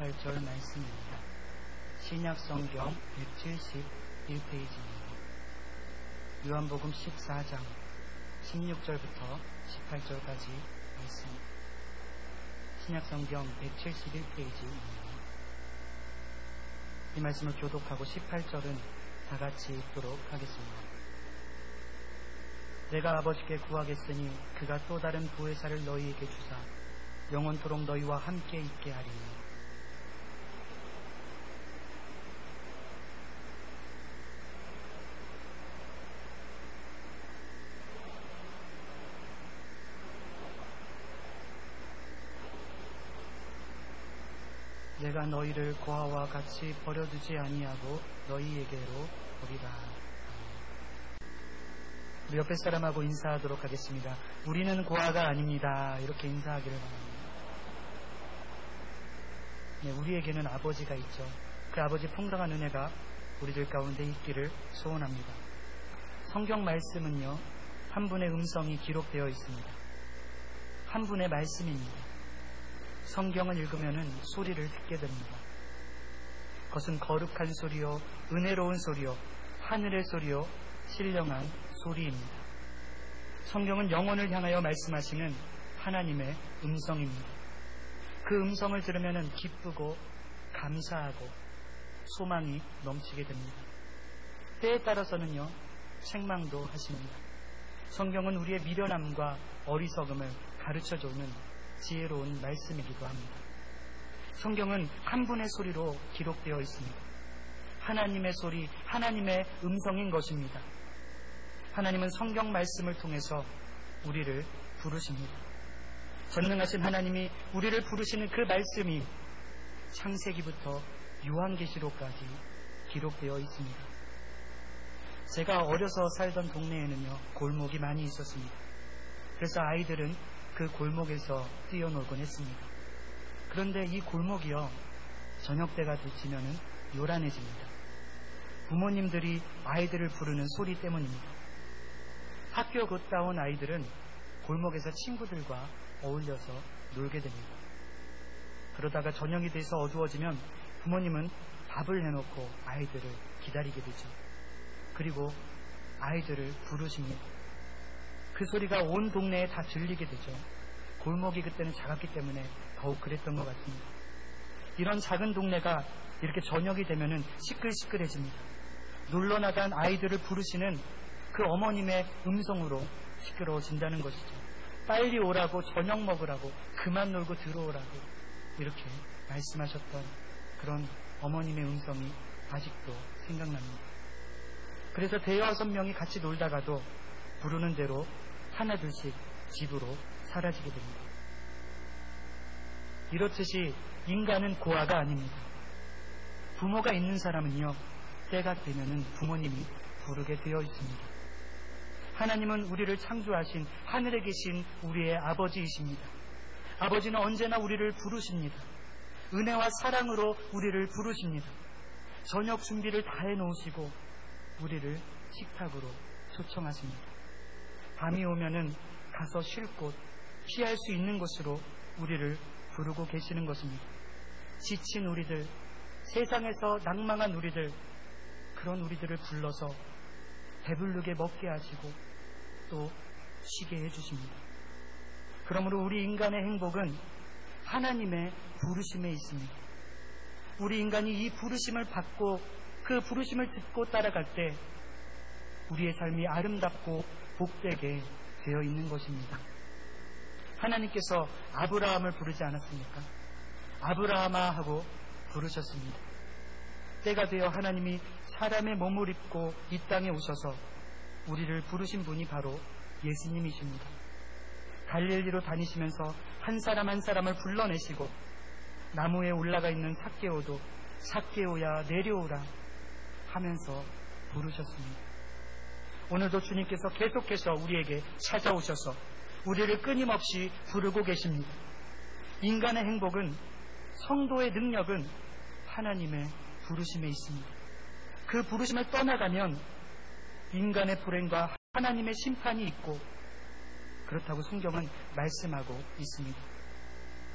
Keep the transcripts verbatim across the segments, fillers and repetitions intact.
십팔 절 말씀입니다. 신약성경 백칠십일 페이지입니다. 요한복음 십사 장 십육 절부터 십팔 절까지 말씀. 신약성경 백칠십일 페이지입니다. 이 말씀을 교독하고 십팔 절은 다 같이 읽도록 하겠습니다. 내가 아버지께 구하겠으니 그가 또 다른 보혜사를 너희에게 주사 영원토록 너희와 함께 있게 하리니 내가 너희를 고아와 같이 버려두지 아니하고 너희에게로 오리라. 우리 옆에 사람하고 인사하도록 하겠습니다. 우리는 고아가 아닙니다. 이렇게 인사하기를 바랍니다. 네, 우리에게는 아버지가 있죠. 그 아버지 풍성한 은혜가 우리들 가운데 있기를 소원합니다. 성경 말씀은요, 한 분의 음성이 기록되어 있습니다. 한 분의 말씀입니다. 성경을 읽으면은 소리를 듣게 됩니다. 그것은 거룩한 소리요, 은혜로운 소리요, 하늘의 소리요, 신령한 소리입니다. 성경은 영혼을 향하여 말씀하시는 하나님의 음성입니다. 그 음성을 들으면 기쁘고 감사하고 소망이 넘치게 됩니다. 때에 따라서는요, 책망도 하십니다. 성경은 우리의 미련함과 어리석음을 가르쳐주는 지혜로운 말씀이기도 합니다. 성경은 한 분의 소리로 기록되어 있습니다. 하나님의 소리, 하나님의 음성인 것입니다. 하나님은 성경 말씀을 통해서 우리를 부르십니다. 전능하신 하나님이 우리를 부르시는 그 말씀이 창세기부터 요한계시록까지 기록되어 있습니다. 제가 어려서 살던 동네에는요, 골목이 많이 있었습니다. 그래서 아이들은 그 골목에서 뛰어놀곤 했습니다. 그런데 이 골목이요, 저녁 때가 되면은 요란해집니다. 부모님들이 아이들을 부르는 소리 때문입니다. 학교 갔다 온 아이들은 골목에서 친구들과 어울려서 놀게 됩니다. 그러다가 저녁이 돼서 어두워지면 부모님은 밥을 해놓고 아이들을 기다리게 되죠. 그리고 아이들을 부르십니다. 그 소리가 온 동네에 다 들리게 되죠. 골목이 그때는 작았기 때문에 더욱 그랬던 것 같습니다. 이런 작은 동네가 이렇게 저녁이 되면은 시끌시끌해집니다. 놀러 나간 아이들을 부르시는 그 어머님의 음성으로 시끄러워진다는 것이죠. 빨리 오라고, 저녁 먹으라고, 그만 놀고 들어오라고 이렇게 말씀하셨던 그런 어머님의 음성이 아직도 생각납니다. 그래서 대여섯 명이 같이 놀다가도 부르는 대로 하나둘씩 집으로 사라지게 됩니다. 이렇듯이 인간은 고아가 아닙니다. 부모가 있는 사람은요, 때가 되면은 부모님이 부르게 되어 있습니다. 하나님은 우리를 창조하신 하늘에 계신 우리의 아버지이십니다. 아버지는 언제나 우리를 부르십니다. 은혜와 사랑으로 우리를 부르십니다. 저녁 준비를 다 해놓으시고 우리를 식탁으로 초청하십니다. 밤이 오면은 가서 쉴 곳, 피할 수 있는 곳으로 우리를 부르고 계시는 것입니다. 지친 우리들, 세상에서 낭망한 우리들, 그런 우리들을 불러서 배부르게 먹게 하시고 또 쉬게 해주십니다. 그러므로 우리 인간의 행복은 하나님의 부르심에 있습니다. 우리 인간이 이 부르심을 받고 그 부르심을 듣고 따라갈 때 우리의 삶이 아름답고 복되게 되어 있는 것입니다. 하나님께서 아브라함을 부르지 않았습니까? 아브라함아 하고 부르셨습니다. 때가 되어 하나님이 사람의 몸을 입고 이 땅에 오셔서 우리를 부르신 분이 바로 예수님이십니다. 갈릴리로 다니시면서 한 사람 한 사람을 불러내시고 나무에 올라가 있는 삭개오도 삭개오야 내려오라 하면서 부르셨습니다. 오늘도 주님께서 계속해서 우리에게 찾아오셔서 우리를 끊임없이 부르고 계십니다. 인간의 행복은, 성도의 능력은 하나님의 부르심에 있습니다. 그 부르심을 떠나가면 인간의 불행과 하나님의 심판이 있고, 그렇다고 성경은 말씀하고 있습니다.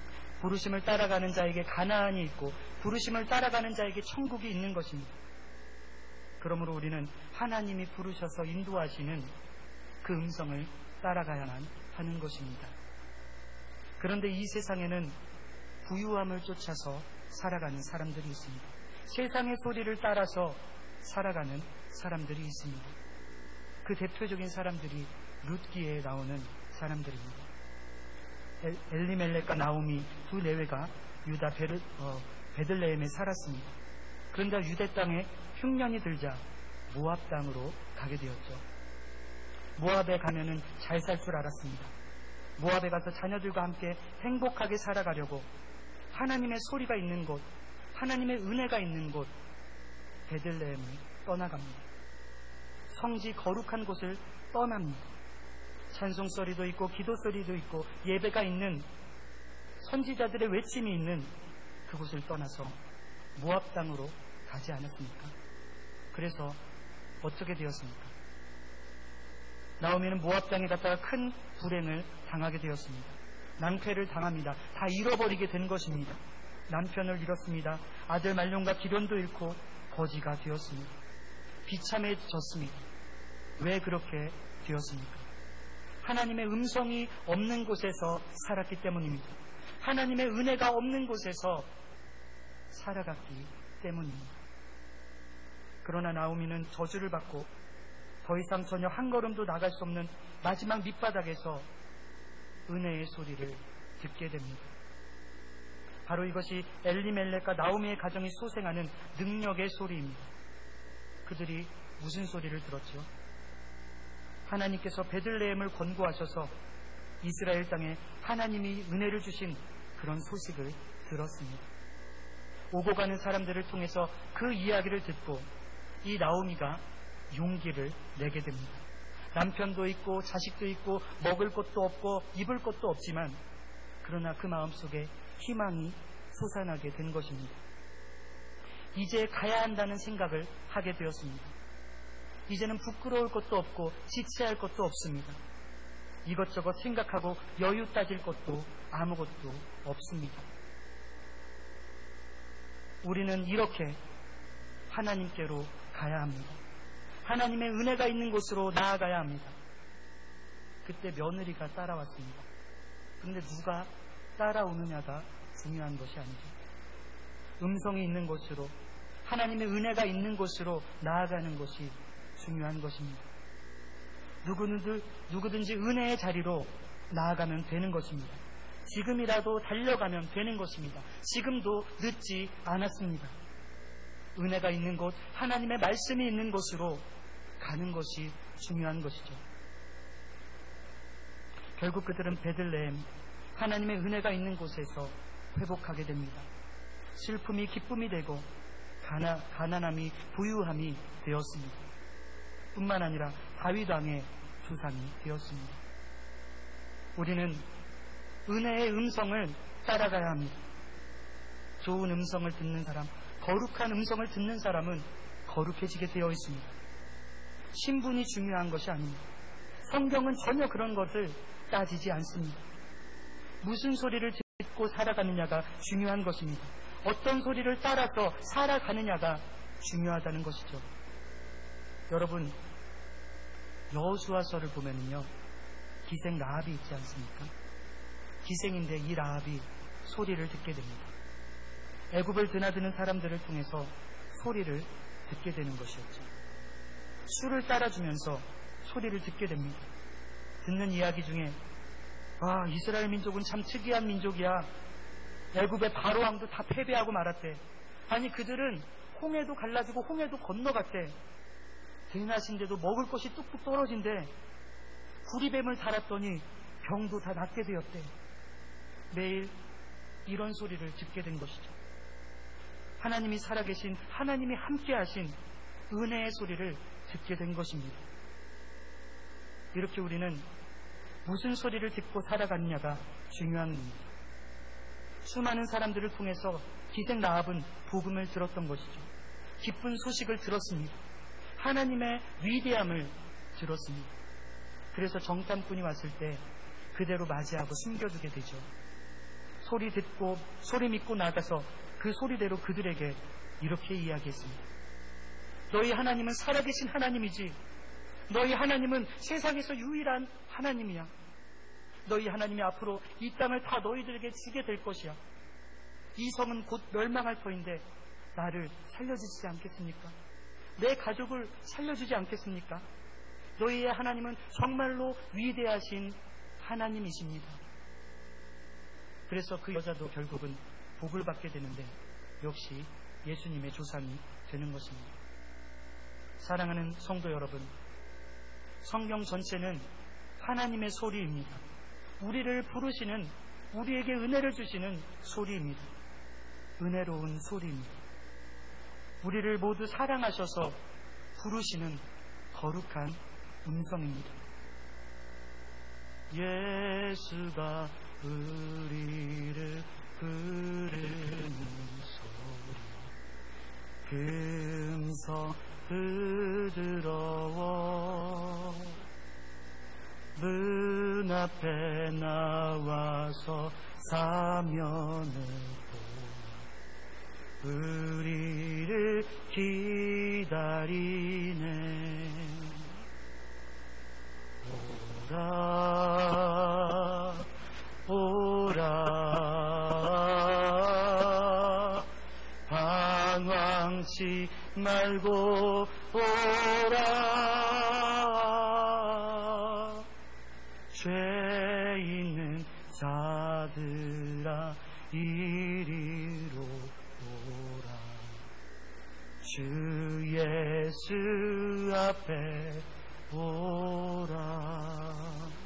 부르심을 따라가는 자에게 가나안이 있고 부르심을 따라가는 자에게 천국이 있는 것입니다. 그러므로 우리는 하나님이 부르셔서 인도하시는 그 음성을 따라가야만 하는 것입니다. 그런데 이 세상에는 부유함을 쫓아서 살아가는 사람들이 있습니다. 세상의 소리를 따라서 살아가는 사람들이 있습니다. 그 대표적인 사람들이 룻기에 나오는 사람들입니다. 엘리멜렉과 나오미 두 내외가 유다 베르, 어, 베들레헴에 살았습니다. 그런데 유대 땅에 흉년이 들자 모압 땅으로 가게 되었죠. 모압에 가면은 잘 살 줄 알았습니다. 모압에 가서 자녀들과 함께 행복하게 살아가려고 하나님의 소리가 있는 곳, 하나님의 은혜가 있는 곳 베들레헴을 떠나갑니다. 성지 거룩한 곳을 떠납니다. 찬송소리도 있고 기도소리도 있고 예배가 있는 선지자들의 외침이 있는 그곳을 떠나서 모압 땅으로 가지 않았습니까? 그래서 어떻게 되었습니까? 나오미는 모압 땅에 갔다가 큰 불행을 당하게 되었습니다. 낭패를 당합니다. 다 잃어버리게 된 것입니다. 남편을 잃었습니다. 아들 말론과 기련도 잃고 거지가 되었습니다. 비참해졌습니다. 왜 그렇게 되었습니까? 하나님의 음성이 없는 곳에서 살았기 때문입니다. 하나님의 은혜가 없는 곳에서 살아갔기 때문입니다. 그러나 나오미는 저주를 받고 더 이상 전혀 한 걸음도 나갈 수 없는 마지막 밑바닥에서 은혜의 소리를 듣게 됩니다. 바로 이것이 엘리멜렉과 나오미의 가정이 소생하는 능력의 소리입니다. 그들이 무슨 소리를 들었죠? 하나님께서 베들레헴을 권고하셔서 이스라엘 땅에 하나님이 은혜를 주신 그런 소식을 들었습니다. 오고 가는 사람들을 통해서 그 이야기를 듣고 이 나오미가 용기를 내게 됩니다. 남편도 있고 자식도 있고 먹을 것도 없고 입을 것도 없지만 그러나 그 마음속에 희망이 솟아나게 된 것입니다. 이제 가야 한다는 생각을 하게 되었습니다. 이제는 부끄러울 것도 없고 지체할 것도 없습니다. 이것저것 생각하고 여유 따질 것도 아무것도 없습니다. 우리는 이렇게 하나님께로 가야 합니다. 하나님의 은혜가 있는 곳으로 나아가야 합니다. 그때 며느리가 따라왔습니다. 그런데 누가 따라오느냐가 중요한 것이 아니죠. 음성이 있는 곳으로, 하나님의 은혜가 있는 곳으로 나아가는 것이 중요한 것입니다. 누구든지, 누구든지 은혜의 자리로 나아가면 되는 것입니다. 지금이라도 달려가면 되는 것입니다. 지금도 늦지 않았습니다. 은혜가 있는 곳, 하나님의 말씀이 있는 곳으로 가는 것이 중요한 것이죠. 결국 그들은 베들레헴, 하나님의 은혜가 있는 곳에서 회복하게 됩니다. 슬픔이 기쁨이 되고 가나, 가난함이 부유함이 되었습니다. 뿐만 아니라 다윗 왕의 조상이 되었습니다. 우리는 은혜의 음성을 따라가야 합니다. 좋은 음성을 듣는 사람, 거룩한 음성을 듣는 사람은 거룩해지게 되어 있습니다. 신분이 중요한 것이 아닙니다. 성경은 전혀 그런 것을 따지지 않습니다. 무슨 소리를 듣고 살아가느냐가 중요한 것입니다. 어떤 소리를 따라서 살아가느냐가 중요하다는 것이죠. 여러분, 여호수아서를 보면요, 기생 라합이 있지 않습니까? 기생인데 이 라합이 소리를 듣게 됩니다. 애굽을 드나드는 사람들을 통해서 소리를 듣게 되는 것이었죠. 술을 따라주면서 소리를 듣게 됩니다. 듣는 이야기 중에 아, 이스라엘 민족은 참 특이한 민족이야. 애굽의 바로 왕도 다 패배하고 말았대. 아니, 그들은 홍해도 갈라지고 홍해도 건너갔대. 대낮인데도 먹을 것이 뚝뚝 떨어진대. 구리뱀을 달았더니 병도 다 낫게 되었대. 매일 이런 소리를 듣게 된 것이죠. 하나님이 살아계신, 하나님이 함께하신 은혜의 소리를 듣게 된 것입니다. 이렇게 우리는 무슨 소리를 듣고 살아갔느냐가 중요한 겁니다. 수많은 사람들을 통해서 기생 라합은 복음을 들었던 것이죠. 기쁜 소식을 들었습니다. 하나님의 위대함을 들었습니다. 그래서 정탐꾼이 왔을 때 그대로 맞이하고 숨겨두게 되죠. 소리 듣고 소리 믿고 나가서 그 소리대로 그들에게 이렇게 이야기했습니다. 너희 하나님은 살아계신 하나님이지. 너희 하나님은 세상에서 유일한 하나님이야. 너희 하나님이 앞으로 이 땅을 다 너희들에게 주게 될 것이야. 이 성은 곧 멸망할 터인데 나를 살려주지 않겠습니까? 내 가족을 살려주지 않겠습니까? 너희의 하나님은 정말로 위대하신 하나님이십니다. 그래서 그 여자도 결국은 복을 받게 되는데 역시 예수님의 조상이 되는 것입니다. 사랑하는 성도 여러분, 성경 전체는 하나님의 소리입니다. 우리를 부르시는, 우리에게 은혜를 주시는 소리입니다. 은혜로운 소리입니다. 우리를 모두 사랑하셔서 부르시는 거룩한 음성입니다. 예수가 우리를 부르는 소리, 금성 부드러워 문 앞에 나와서 사면을 보아 우리를 기다리네. 오라 오라 방황치 말고 오라. 죄 있는 자들아 이리로 오라. 주 예수 앞에 오라.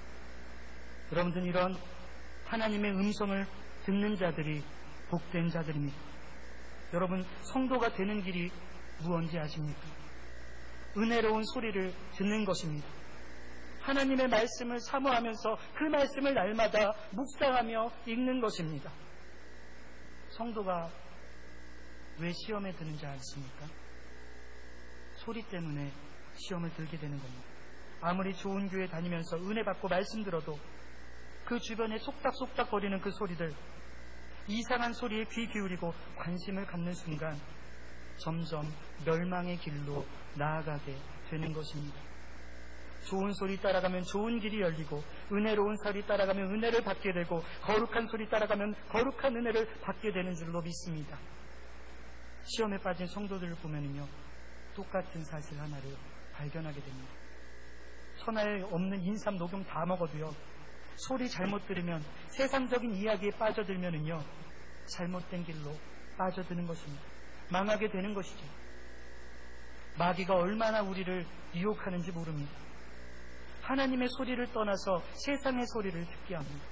여러분들, 이런 하나님의 음성을 듣는 자들이 복된 자들입니다. 여러분, 성도가 되는 길이 무언지 아십니까? 은혜로운 소리를 듣는 것입니다. 하나님의 말씀을 사모하면서 그 말씀을 날마다 묵상하며 읽는 것입니다. 성도가 왜 시험에 드는지 아십니까? 소리 때문에 시험을 들게 되는 겁니다. 아무리 좋은 교회 다니면서 은혜 받고 말씀 들어도 그 주변에 속닥속닥 거리는 그 소리들, 이상한 소리에 귀 기울이고 관심을 갖는 순간 점점 멸망의 길로 나아가게 되는 것입니다. 좋은 소리 따라가면 좋은 길이 열리고, 은혜로운 소리 따라가면 은혜를 받게 되고, 거룩한 소리 따라가면 거룩한 은혜를 받게 되는 줄로 믿습니다. 시험에 빠진 성도들을 보면요, 똑같은 사실 하나를 발견하게 됩니다. 천하에 없는 인삼, 녹용 다 먹어도요, 소리 잘못 들으면, 세상적인 이야기에 빠져들면은요, 잘못된 길로 빠져드는 것입니다. 망하게 되는 것이죠. 마귀가 얼마나 우리를 유혹하는지 모릅니다. 하나님의 소리를 떠나서 세상의 소리를 듣게 합니다.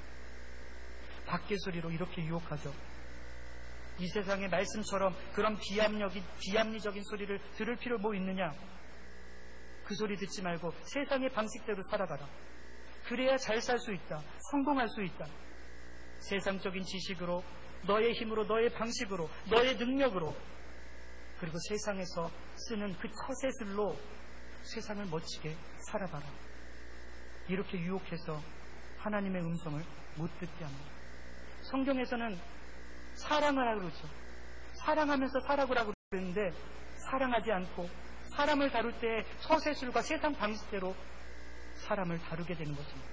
밖의 소리로 이렇게 유혹하죠. 이 세상의 말씀처럼 그런 비합리적인, 비합리적인 소리를 들을 필요 뭐 있느냐? 그 소리 듣지 말고 세상의 방식대로 살아가라. 그래야 잘 살 수 있다. 성공할 수 있다. 세상적인 지식으로, 너의 힘으로, 너의 방식으로, 너의 능력으로, 그리고 세상에서 쓰는 그 처세술로 세상을 멋지게 살아가라. 이렇게 유혹해서 하나님의 음성을 못 듣게 합니다. 성경에서는 사랑을 하라고 그러죠. 사랑하면서 살아보라고 그러는데 사랑하지 않고 사람을 다룰 때 처세술과 세상 방식대로 사람을 다루게 되는 것입니다.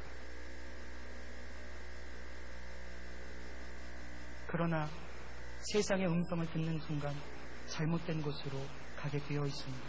그러나 세상의 음성을 듣는 순간 잘못된 곳으로 가게 되어 있습니다.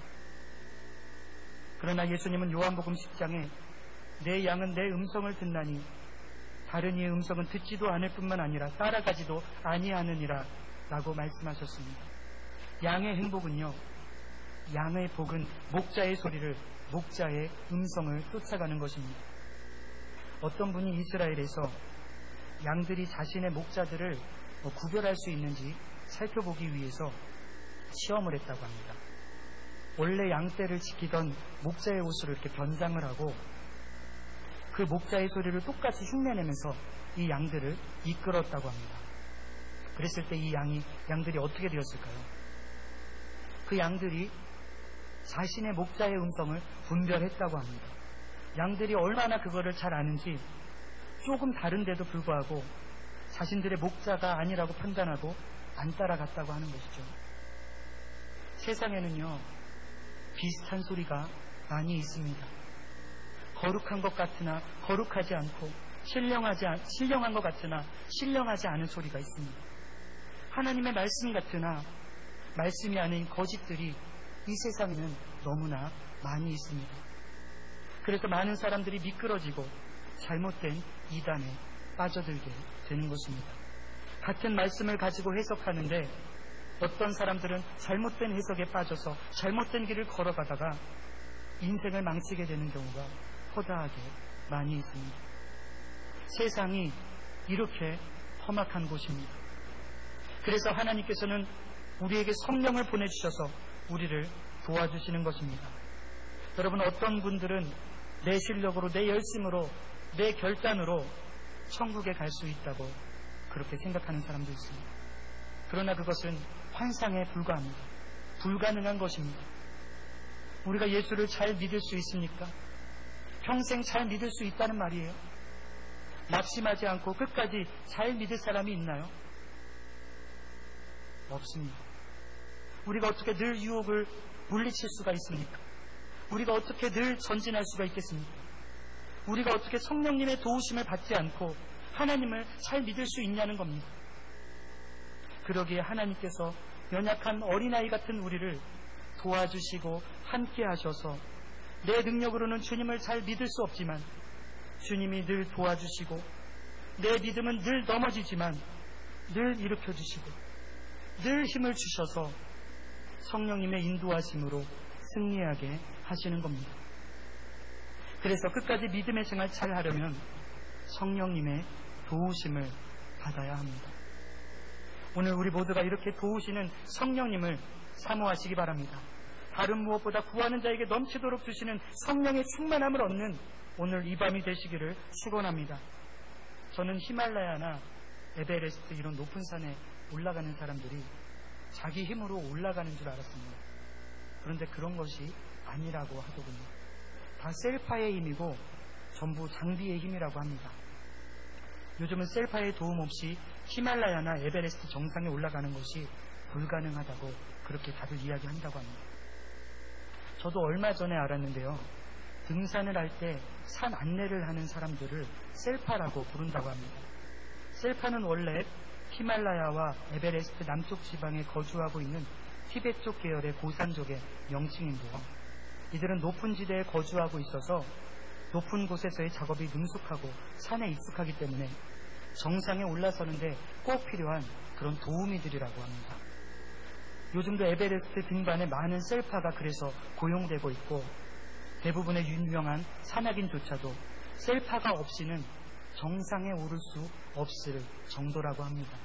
그러나 예수님은 요한복음 십 장에 내 양은 내 음성을 듣나니 다른 이의 음성은 듣지도 않을 뿐만 아니라 따라가지도 아니하느니라 라고 말씀하셨습니다. 양의 행복은요, 양의 복은 목자의 소리를, 목자의 음성을 쫓아가는 것입니다. 어떤 분이 이스라엘에서 양들이 자신의 목자들을 구별할 수 있는지 살펴보기 위해서 시험을 했다고 합니다. 원래 양떼를 지키던 목자의 옷으로 이렇게 변장을 하고 그 목자의 소리를 똑같이 흉내내면서 이 양들을 이끌었다고 합니다. 그랬을 때 이 양이, 양들이 어떻게 되었을까요? 그 양들이 자신의 목자의 음성을 분별했다고 합니다. 양들이 얼마나 그거를 잘 아는지 조금 다른데도 불구하고 자신들의 목자가 아니라고 판단하고 안 따라갔다고 하는 것이죠. 세상에는요, 비슷한 소리가 많이 있습니다. 거룩한 것 같으나 거룩하지 않고 신령하지 않, 신령한 것 같으나 신령하지 않은 소리가 있습니다. 하나님의 말씀 같으나 말씀이 아닌 거짓들이 이 세상에는 너무나 많이 있습니다. 그래서 많은 사람들이 미끄러지고 잘못된 이단에 빠져들게 되는 것입니다. 같은 말씀을 가지고 해석하는데 어떤 사람들은 잘못된 해석에 빠져서 잘못된 길을 걸어가다가 인생을 망치게 되는 경우가 허다하게 많이 있습니다. 세상이 이렇게 험악한 곳입니다. 그래서 하나님께서는 우리에게 성령을 보내주셔서 우리를 도와주시는 것입니다. 여러분, 어떤 분들은 내 실력으로, 내 열심으로, 내 결단으로 천국에 갈 수 있다고 그렇게 생각하는 사람도 있습니다. 그러나 그것은 환상에 불과합니다. 불가능한 것입니다. 우리가 예수를 잘 믿을 수 있습니까? 평생 잘 믿을 수 있다는 말이에요. 낙심하지 않고 끝까지 잘 믿을 사람이 있나요? 없습니다. 우리가 어떻게 늘 유혹을 물리칠 수가 있습니까? 우리가 어떻게 늘 전진할 수가 있겠습니까? 우리가 어떻게 성령님의 도우심을 받지 않고 하나님을 잘 믿을 수 있냐는 겁니다. 그러기에 하나님께서 연약한 어린아이 같은 우리를 도와주시고 함께 하셔서 내 능력으로는 주님을 잘 믿을 수 없지만 주님이 늘 도와주시고 내 믿음은 늘 넘어지지만 늘 일으켜주시고 늘 힘을 주셔서 성령님의 인도하심으로 승리하게 하시는 겁니다. 그래서 끝까지 믿음의 생활 잘 하려면 성령님의 도우심을 받아야 합니다. 오늘 우리 모두가 이렇게 도우시는 성령님을 사모하시기 바랍니다. 다른 무엇보다 구하는 자에게 넘치도록 주시는 성령의 충만함을 얻는 오늘 이 밤이 되시기를 축원합니다. 저는 히말라야나 에베레스트 이런 높은 산에 올라가는 사람들이 자기 힘으로 올라가는 줄 알았습니다. 그런데 그런 것이 아니라고 하더군요. 다 셀파의 힘이고 전부 장비의 힘이라고 합니다. 요즘은 셀파의 도움 없이 히말라야나 에베레스트 정상에 올라가는 것이 불가능하다고 그렇게 다들 이야기한다고 합니다. 저도 얼마 전에 알았는데요. 등산을 할 때 산 안내를 하는 사람들을 셀파라고 부른다고 합니다. 셀파는 원래 히말라야와 에베레스트 남쪽 지방에 거주하고 있는 티베트 쪽 계열의 고산족의 명칭인데요. 이들은 높은 지대에 거주하고 있어서 높은 곳에서의 작업이 능숙하고 산에 익숙하기 때문에 정상에 올라서는데 꼭 필요한 그런 도우미들이라고 합니다. 요즘도 에베레스트 등반에 많은 셀파가 그래서 고용되고 있고 대부분의 유명한 산악인조차도 셀파가 없이는 정상에 오를 수 없을 정도라고 합니다.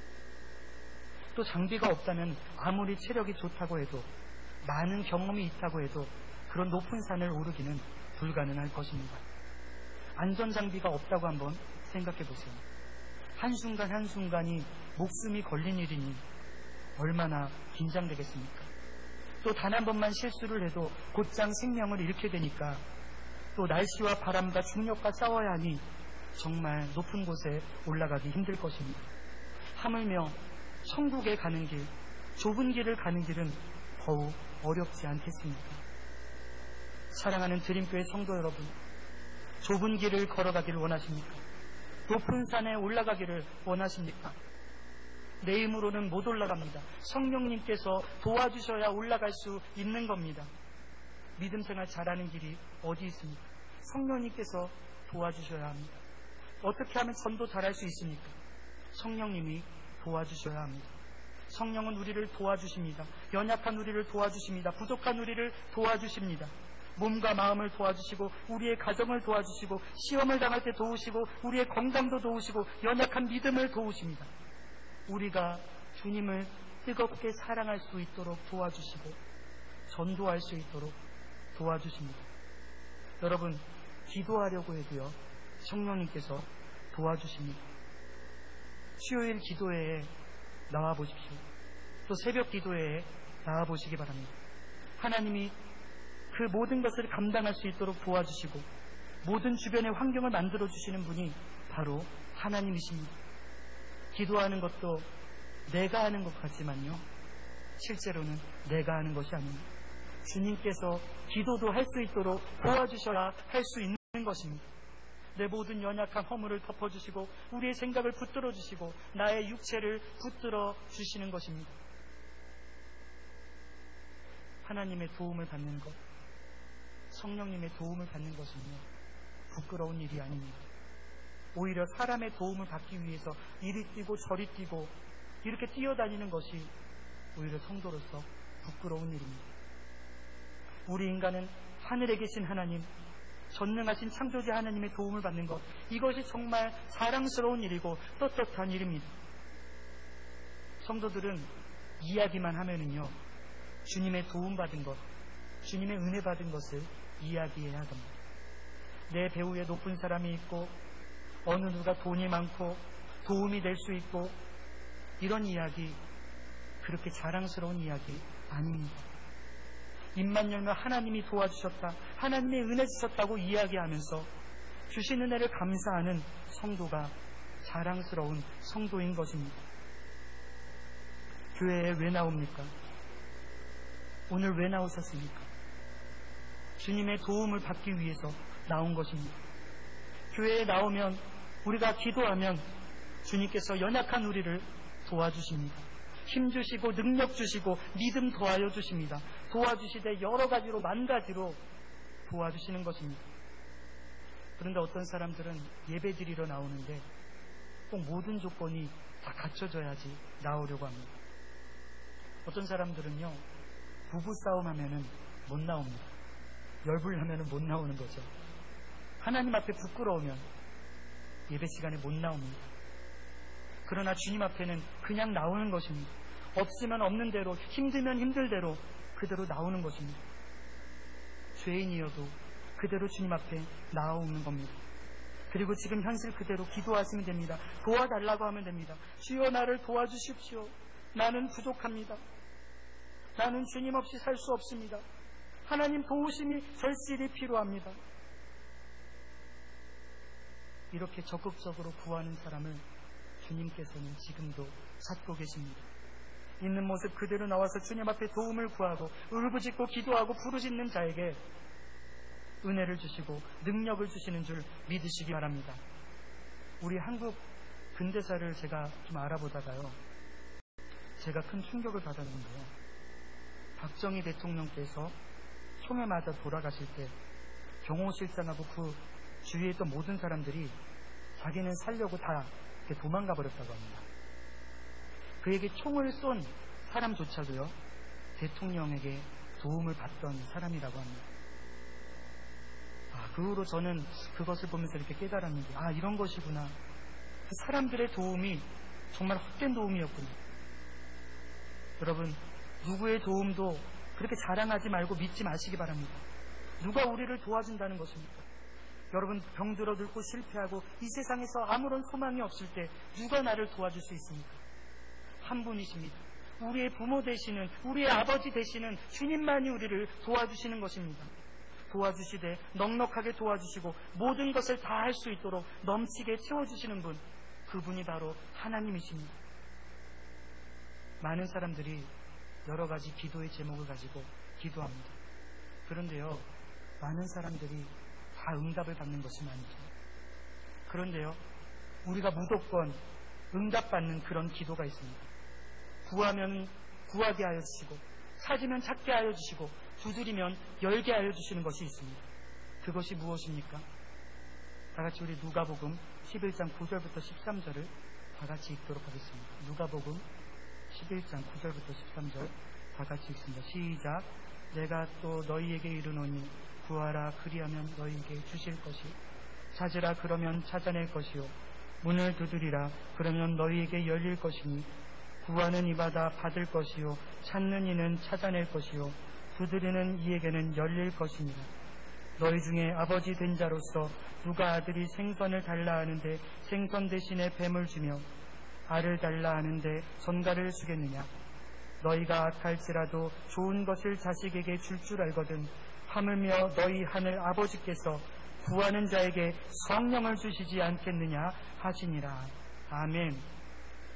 또 장비가 없다면 아무리 체력이 좋다고 해도 많은 경험이 있다고 해도 그런 높은 산을 오르기는 불가능할 것입니다. 안전장비가 없다고 한번 생각해 보세요. 한순간 한순간이 목숨이 걸린 일이니 얼마나 긴장되겠습니까? 또 단 한 번만 실수를 해도 곧장 생명을 잃게 되니까 또 날씨와 바람과 중력과 싸워야 하니 정말 높은 곳에 올라가기 힘들 것입니다. 하물며 천국에 가는 길, 좁은 길을 가는 길은 더욱 어렵지 않겠습니까? 사랑하는 드림교회 성도 여러분, 좁은 길을 걸어가기를 원하십니까? 높은 산에 올라가기를 원하십니까? 내 힘으로는 못 올라갑니다. 성령님께서 도와주셔야 올라갈 수 있는 겁니다. 믿음 생활 잘하는 길이 어디 있습니까? 성령님께서 도와주셔야 합니다. 어떻게 하면 전도 잘할 수 있습니까? 성령님이 도와주셔야 합니다. 성령은 우리를 도와주십니다. 연약한 우리를 도와주십니다. 부족한 우리를 도와주십니다. 몸과 마음을 도와주시고 우리의 가정을 도와주시고 시험을 당할 때 도우시고 우리의 건강도 도우시고 연약한 믿음을 도우십니다. 우리가 주님을 뜨겁게 사랑할 수 있도록 도와주시고 전도할 수 있도록 도와주십니다. 여러분, 기도하려고 해도요, 성령님께서 도와주십니다. 수요일 기도회에 나와보십시오. 또 새벽 기도회에 나와보시기 바랍니다. 하나님이 그 모든 것을 감당할 수 있도록 도와주시고 모든 주변의 환경을 만들어주시는 분이 바로 하나님이십니다. 기도하는 것도 내가 하는 것 같지만요, 실제로는 내가 하는 것이 아닙니다. 주님께서 기도도 할 수 있도록 도와주셔야 할 수 있는 것입니다. 내 모든 연약한 허물을 덮어주시고 우리의 생각을 붙들어 주시고 나의 육체를 붙들어 주시는 것입니다. 하나님의 도움을 받는 것, 성령님의 도움을 받는 것은요, 부끄러운 일이 아닙니다. 오히려 사람의 도움을 받기 위해서 이리 뛰고 저리 뛰고 이렇게 뛰어다니는 것이 오히려 성도로서 부끄러운 일입니다. 우리 인간은 하늘에 계신 하나님, 전능하신 창조주 하나님의 도움을 받는 것, 이것이 정말 자랑스러운 일이고 떳떳한 일입니다. 성도들은 이야기만 하면은요, 주님의 도움받은 것, 주님의 은혜 받은 것을 이야기해야 합니다. 내 배후에 높은 사람이 있고 어느 누가 돈이 많고 도움이 될 수 있고, 이런 이야기, 그렇게 자랑스러운 이야기 아닙니다. 입만 열면 하나님이 도와주셨다, 하나님의 은혜 주셨다고 이야기하면서 주신 은혜를 감사하는 성도가 자랑스러운 성도인 것입니다. 교회에 왜 나옵니까? 오늘 왜 나오셨습니까? 주님의 도움을 받기 위해서 나온 것입니다. 교회에 나오면, 우리가 기도하면 주님께서 연약한 우리를 도와주십니다. 힘주시고 능력 주시고 믿음 더하여 주십니다. 도와주시되 여러 가지로, 만 가지로 도와주시는 것입니다. 그런데 어떤 사람들은 예배 드리러 나오는데 꼭 모든 조건이 다 갖춰져야지 나오려고 합니다. 어떤 사람들은요, 부부싸움 하면은 못 나옵니다. 열불하면은 못 나오는 거죠. 하나님 앞에 부끄러우면 예배 시간에 못 나옵니다. 그러나 주님 앞에는 그냥 나오는 것입니다. 없으면 없는 대로, 힘들면 힘들대로 그대로 나오는 것입니다. 죄인이어도 그대로 주님 앞에 나오는 겁니다. 그리고 지금 현실 그대로 기도하시면 됩니다. 도와달라고 하면 됩니다. 주여 나를 도와주십시오. 나는 부족합니다. 나는 주님 없이 살 수 없습니다. 하나님 도우심이 절실히 필요합니다. 이렇게 적극적으로 구하는 사람을 주님께서는 지금도 찾고 계십니다. 있는 모습 그대로 나와서 주님 앞에 도움을 구하고 울부짖고 기도하고 부르짖는 자에게 은혜를 주시고 능력을 주시는 줄 믿으시기 바랍니다. 우리 한국 근대사를 제가 좀 알아보다가요, 제가 큰 충격을 받았는데요, 박정희 대통령께서 총에 맞아 돌아가실 때 경호실장하고 그 주위에 있던 모든 사람들이 자기는 살려고 다 이렇게 도망가 버렸다고 합니다. 그에게 총을 쏜 사람조차도요, 대통령에게 도움을 받던 사람이라고 합니다. 아, 그 후로 저는 그것을 보면서 이렇게 깨달았는 게, 아, 이런 것이구나. 그 사람들의 도움이 정말 헛된 도움이었군요. 여러분, 누구의 도움도 그렇게 자랑하지 말고 믿지 마시기 바랍니다. 누가 우리를 도와준다는 것입니까? 여러분, 병들어 늙고 실패하고 이 세상에서 아무런 소망이 없을 때 누가 나를 도와줄 수 있습니까? 한 분이십니다. 우리의 부모 되시는, 우리의 아버지 되시는 주님만이 우리를 도와주시는 것입니다. 도와주시되 넉넉하게 도와주시고 모든 것을 다 할 수 있도록 넘치게 채워주시는 분, 그분이 바로 하나님이십니다. 많은 사람들이 여러 가지 기도의 제목을 가지고 기도합니다. 그런데요, 많은 사람들이 다 응답을 받는 것은 아니죠. 그런데요, 우리가 무조건 응답받는 그런 기도가 있습니다. 구하면 구하게 하여 주시고, 찾으면 찾게 하여 주시고, 두드리면 열게 하여 주시는 것이 있습니다. 그것이 무엇입니까? 다 같이 우리 누가복음 십일 장 구 절부터 십삼 절을 다 같이 읽도록 하겠습니다. 누가복음 십일 장 구 절부터 십삼 절 다 같이 읽습니다. 시작. 내가 또 너희에게 이르노니 구하라 그리하면 너희에게 주실 것이, 찾으라 그러면 찾아낼 것이요, 문을 두드리라 그러면 너희에게 열릴 것이니, 구하는 이마다 받을 것이요, 찾는 이는 찾아낼 것이요, 두드리는 이에게는 열릴 것이니라. 너희 중에 아버지 된 자로서 누가 아들이 생선을 달라 하는데 생선 대신에 뱀을 주며 알을 달라 하는데 전갈을 주겠느냐? 너희가 악할지라도 좋은 것을 자식에게 줄 줄 알거든 하물며 너희 하늘 아버지께서 구하는 자에게 성령을 주시지 않겠느냐 하시니라. 아멘.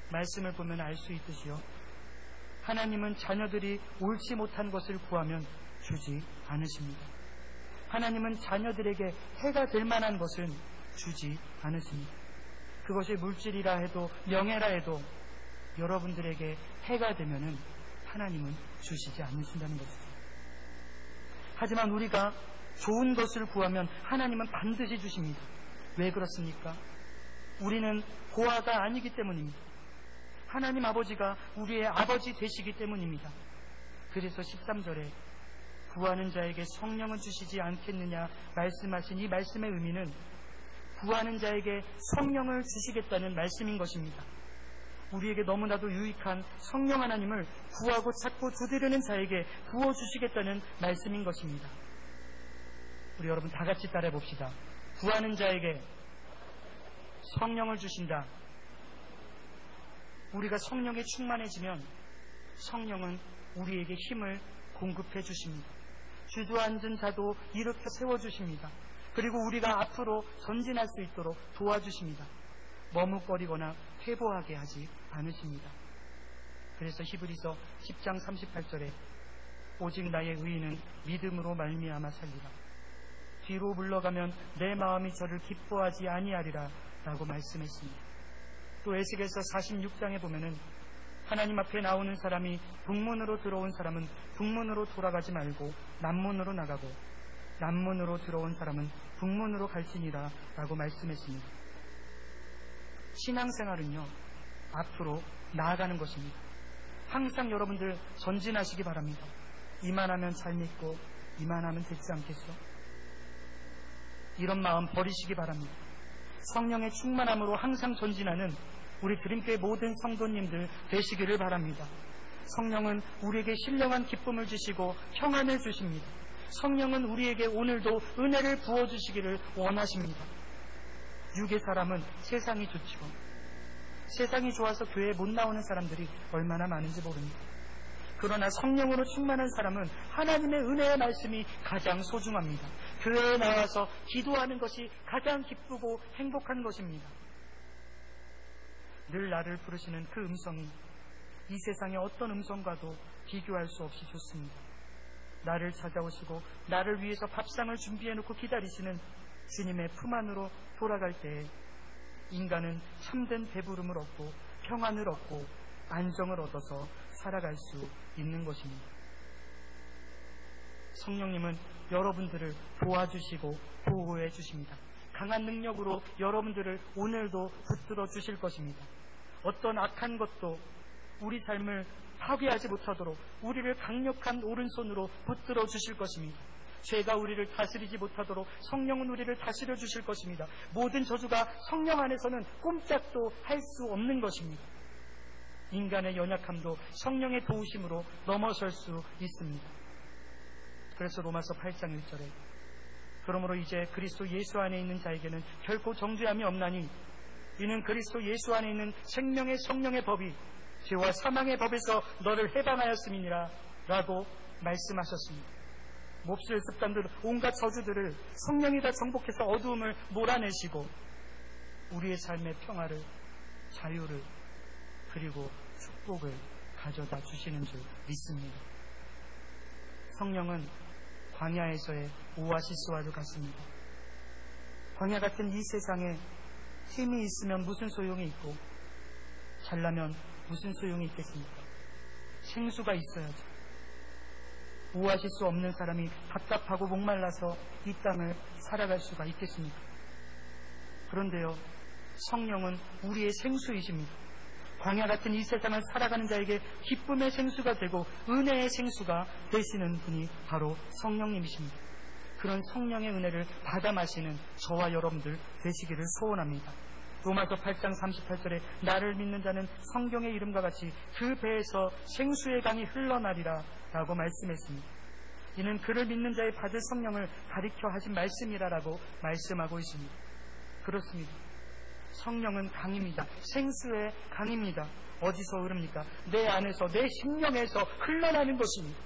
말씀을 보면 알 수 있듯이요. 하나님은 자녀들이 옳지 못한 것을 구하면 주지 않으십니다. 하나님은 자녀들에게 해가 될 만한 것은 주지 않으십니다. 그것이 물질이라 해도 명예라 해도 여러분들에게 해가 되면은 하나님은 주시지 않으신다는 것이죠. 하지만 우리가 좋은 것을 구하면 하나님은 반드시 주십니다. 왜 그렇습니까? 우리는 고아가 아니기 때문입니다. 하나님 아버지가 우리의 아버지 되시기 때문입니다. 그래서 십삼 절에 구하는 자에게 성령은 주시지 않겠느냐 말씀하신 이 말씀의 의미는 구하는 자에게 성령을 주시겠다는 말씀인 것입니다. 우리에게 너무나도 유익한 성령 하나님을 구하고 찾고 두드리는 자에게 부어주시겠다는 말씀인 것입니다. 우리 여러분 다 같이 따라해 봅시다. 구하는 자에게 성령을 주신다. 우리가 성령에 충만해지면 성령은 우리에게 힘을 공급해 주십니다. 주저앉은 자도 일으켜 세워주십니다. 그리고 우리가 앞으로 전진할 수 있도록 도와주십니다. 머뭇거리거나 퇴보하게 하지 않으십니다. 그래서 히브리서 십 장 삼십팔 절에 오직 나의 의인은 믿음으로 말미암아 살리라. 뒤로 물러가면 내 마음이 저를 기뻐하지 아니하리라 라고 말씀했습니다. 또 에스겔서 사십육 장에 보면은 하나님 앞에 나오는 사람이 북문으로 들어온 사람은 북문으로 돌아가지 말고 남문으로 나가고 남문으로 들어온 사람은 북문으로 갈지니라 라고 말씀했습니다. 신앙생활은요 앞으로 나아가는 것입니다. 항상 여러분들 전진하시기 바랍니다. 이만하면 잘 믿고 이만하면 되지 않겠어? 이런 마음 버리시기 바랍니다. 성령의 충만함으로 항상 전진하는 우리 드림교회 모든 성도님들 되시기를 바랍니다. 성령은 우리에게 신령한 기쁨을 주시고 평안을 주십니다. 성령은 우리에게 오늘도 은혜를 부어주시기를 원하십니다. 육의 사람은 세상이 좋죠. 세상이 좋아서 교회에 못 나오는 사람들이 얼마나 많은지 모릅니다. 그러나 성령으로 충만한 사람은 하나님의 은혜의 말씀이 가장 소중합니다. 교회에 나와서 기도하는 것이 가장 기쁘고 행복한 것입니다. 늘 나를 부르시는 그 음성이 이 세상의 어떤 음성과도 비교할 수 없이 좋습니다. 나를 찾아오시고 나를 위해서 밥상을 준비해놓고 기다리시는 주님의 품 안으로 돌아갈 때에 인간은 참된 배부름을 얻고 평안을 얻고 안정을 얻어서 살아갈 수 있는 것입니다. 성령님은 여러분들을 도와주시고 보호해 주십니다. 강한 능력으로 여러분들을 오늘도 붙들어 주실 것입니다. 어떤 악한 것도 우리 삶을 파괴하지 못하도록 우리를 강력한 오른손으로 붙들어 주실 것입니다. 죄가 우리를 다스리지 못하도록 성령은 우리를 다스려 주실 것입니다. 모든 저주가 성령 안에서는 꼼짝도 할 수 없는 것입니다. 인간의 연약함도 성령의 도우심으로 넘어설 수 있습니다. 그래서 로마서 팔 장 일 절에 그러므로 이제 그리스도 예수 안에 있는 자에게는 결코 정죄함이 없나니 이는 그리스도 예수 안에 있는 생명의 성령의 법이 죄와 사망의 법에서 너를 해방하였음이니라 라고 말씀하셨습니다. 몹쓸 습관들, 온갖 저주들을 성령이 다 정복해서 어두움을 몰아내시고 우리의 삶의 평화를, 자유를, 그리고 축복을 가져다 주시는 줄 믿습니다. 성령은 광야에서의 오아시스와도 같습니다. 광야 같은 이 세상에 힘이 있으면 무슨 소용이 있고 잘나면 무슨 소용이 있겠습니까? 생수가 있어야죠. 오아시스 없는 사람이 답답하고 목말라서 이 땅을 살아갈 수가 있겠습니까? 그런데요, 성령은 우리의 생수이십니다. 광야 같은 이 세상을 살아가는 자에게 기쁨의 생수가 되고 은혜의 생수가 되시는 분이 바로 성령님이십니다. 그런 성령의 은혜를 받아 마시는 저와 여러분들 되시기를 소원합니다. 로마서 팔 장 삼십팔 절에 나를 믿는 자는 성경의 이름과 같이 그 배에서 생수의 강이 흘러나리라 라고 말씀했습니다. 이는 그를 믿는 자의 받을 성령을 가리켜 하신 말씀이라라고 말씀하고 있습니다. 그렇습니다. 성령은 강입니다. 생수의 강입니다. 어디서 흐릅니까? 내 안에서, 내 심령에서 흘러나는 것입니다.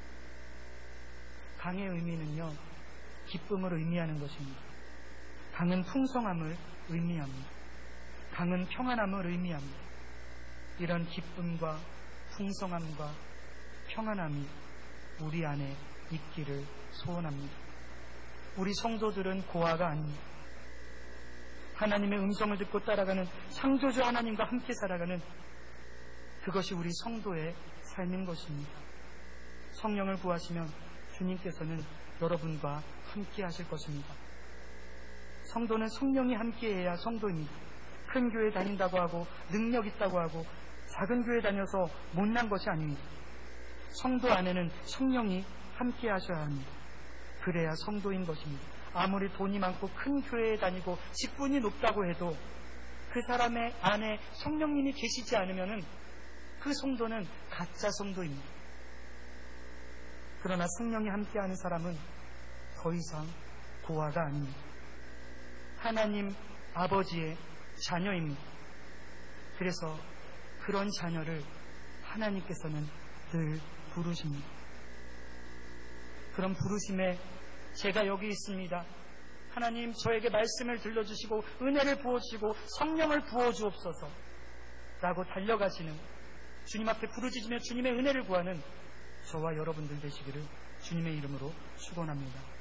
강의 의미는요, 기쁨을 의미하는 것입니다. 강은 풍성함을 의미합니다. 강은 평안함을 의미합니다. 이런 기쁨과 풍성함과 평안함이 우리 안에 있기를 소원합니다. 우리 성도들은 고아가 아닙니다. 하나님의 음성을 듣고 따라가는 창조주 하나님과 함께 살아가는 그것이 우리 성도의 삶인 것입니다. 성령을 구하시면 주님께서는 여러분과 함께 하실 것입니다. 성도는 성령이 함께해야 성도입니다. 큰 교회 다닌다고 하고 능력 있다고 하고 작은 교회 다녀서 못난 것이 아닙니다. 성도 안에는 성령이 함께 하셔야 합니다. 그래야 성도인 것입니다. 아무리 돈이 많고 큰 교회에 다니고 직분이 높다고 해도 그 사람의 안에 성령님이 계시지 않으면 그 성도는 가짜 성도입니다. 그러나 성령이 함께하는 사람은 더 이상 고아가 아닙니다. 하나님 아버지의 자녀입니다. 그래서 그런 자녀를 하나님께서는 늘 부르십니다. 그런 부르심에 제가 여기 있습니다. 하나님 저에게 말씀을 들려주시고 은혜를 부어주시고 성령을 부어주옵소서 라고 달려가시는 주님 앞에 부르짖으며 주님의 은혜를 구하는 저와 여러분들 되시기를 주님의 이름으로 축원합니다.